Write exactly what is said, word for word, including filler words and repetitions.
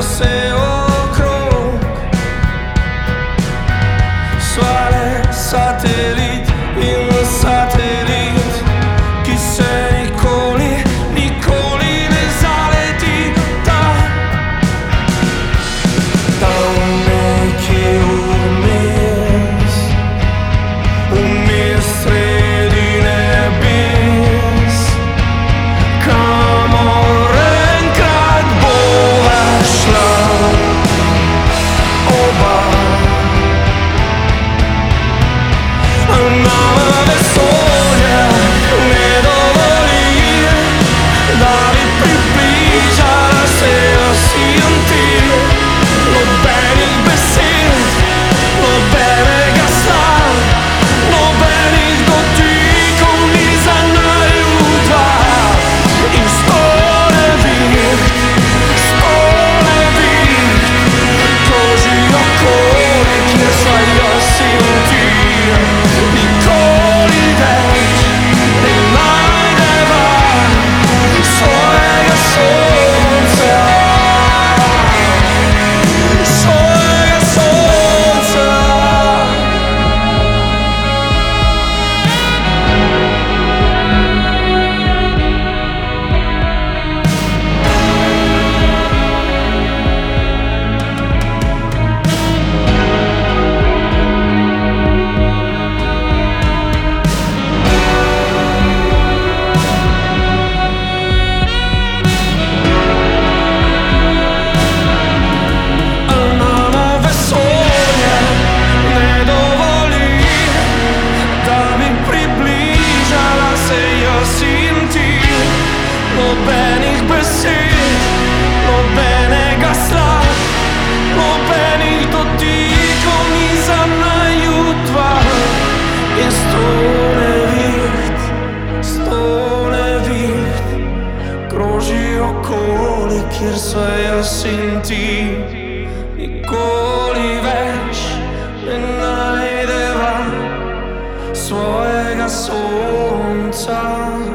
se okrog. Svale satelit in satelit, ki se nikoli, nikoli ne zaleti. Tam, tam nekje vmes, vmes sredi nebes, kamor enkrat bova šla oba. Nama vesolje ne dovoli, da bi približala se jaz in ti. Nobenih besed, nobenega sna, nobenih dotikov ni za naju dva. In sto neviht, sto neviht kroži okoli, kjer sva jaz in ti. Nikoli več ne najdeva svojega sonca, svojega sonca. Nama vesolje ne dovoli, da bi približala se jaz in ti. Nobenih besed, nobenega sna, nobenih dotikov ni za naju dva. In sto neviht, sto neviht kroži okoli, kjer sva jaz in ti. Nikoli več ne najdeva svojega sonca.